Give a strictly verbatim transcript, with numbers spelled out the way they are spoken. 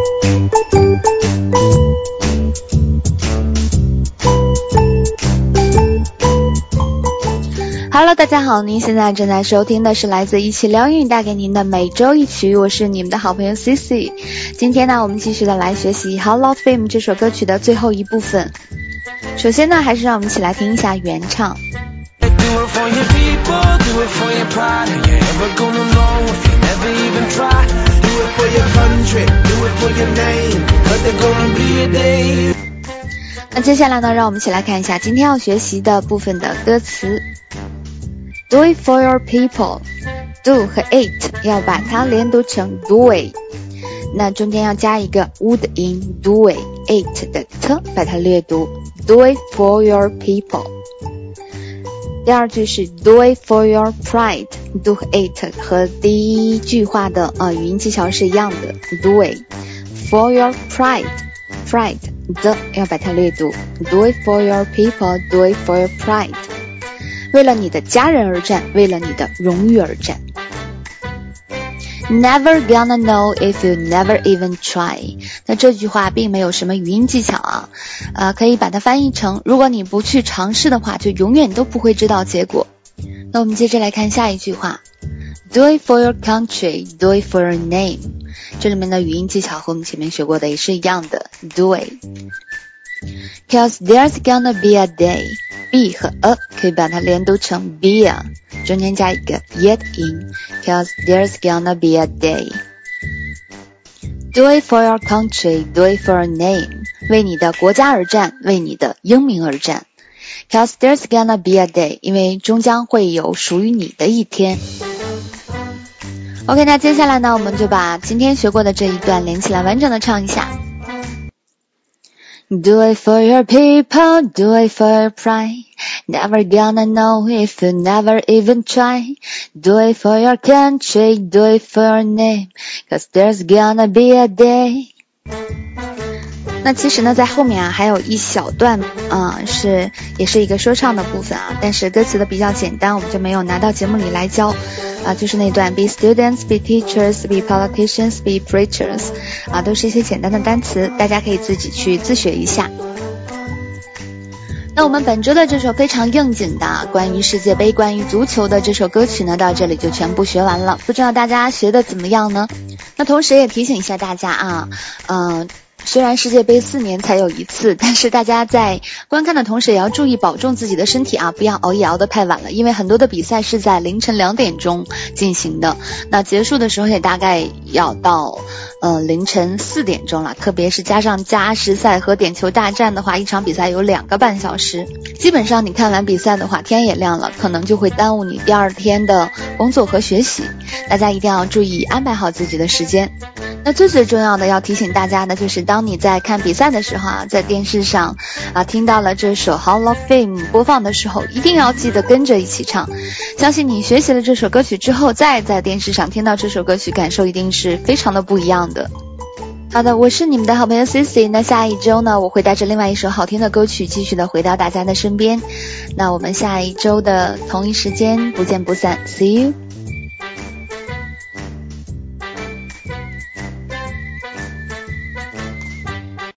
Hello， 大家好，您现在正在收听的是来自一起疗愈带给您的每周一曲，我是你们的好朋友 C C。今天呢，我们继续的来学习 Hall of Fame 这首歌曲的最后一部分。首先呢，还是让我们一起来听一下原唱。那接下来呢，让我们一起来看一下今天要学习的部分的歌词。Do it for your people， do 和 it 要把它连读成 do it， 那中间要加一个 would in do it it 的 t 把它略读 do it for your people。 第二句是 do it for your pride， do 和 it 和第一句话的呃语音技巧是一样的 do it for your pride pride 的要把它略读 do it for your people do it for your pride，为了你的家人而战，为了你的荣誉而战。Never gonna know if you never even try。 那这句话并没有什么语音技巧啊，呃，可以把它翻译成如果你不去尝试的话，就永远都不会知道结果。那我们接着来看下一句话 Do it for your country, do it for your name。 这里面的语音技巧和我们前面学过的也是一样的 Do it Cause there's gonna be a day， be 和 a 可以把它连读成 be a， 中间加一个 yet in， Cause there's gonna be a day。 Do it for your country, do it for your name， 为你的国家而战，为你的英名而战。 Cause there's gonna be a day， 因为终将会有属于你的一天。 OK， 那接下来呢，我们就把今天学过的这一段连起来完整的唱一下。Do it for your people, do it for your pride. Never gonna know if you never even try. Do it for your country, do it for your name. Cause there's gonna be a day. 那其实呢，在后面啊还有一小段啊、呃、是也是一个说唱的部分啊，但是歌词的比较简单，我们就没有拿到节目里来教啊，就是那段 be students, be teachers, be politicians, be preachers 啊，都是一些简单的单词，大家可以自己去自学一下。那我们本周的这首非常应景的关于世界杯关于足球的这首歌曲呢，到这里就全部学完了，不知道大家学的怎么样呢？那同时也提醒一下大家啊，嗯、呃虽然世界杯四年才有一次，但是大家在观看的同时也要注意保重自己的身体啊，不要熬夜熬得太晚了，因为很多的比赛是在凌晨两点钟进行的，那结束的时候也大概要到呃凌晨四点钟了，特别是加上加时赛和点球大战的话，一场比赛有两个半小时，基本上你看完比赛的话天也亮了，可能就会耽误你第二天的工作和学习，大家一定要注意安排好自己的时间。那最最重要的要提醒大家的就是当你在看比赛的时候啊，在电视上啊听到了这首 Hall of Fame 播放的时候，一定要记得跟着一起唱，相信你学习了这首歌曲之后，再在电视上听到这首歌曲，感受一定是非常的不一样的。好的，我是你们的好朋友 C C， 那下一周呢，我会带着另外一首好听的歌曲继续的回到大家的身边，那我们下一周的同一时间不见不散 See you。